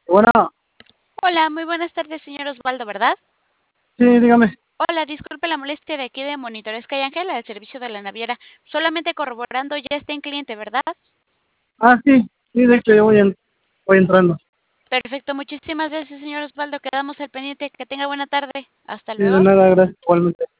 Bueno, Hola, muy buenas tardes, señor Osvaldo, ¿verdad? sí, dígame. Hola, disculpe la molestia de aquí de Monitores Calle Ángel, al servicio de la naviera. Solamente corroborando, ya está en cliente, ¿verdad? Sí, sí, de hecho yo voy entrando. Perfecto, muchísimas gracias, señor Osvaldo. Quedamos al pendiente. Que tenga buena tarde. Hasta Sí, de luego. nada, gracias, igualmente.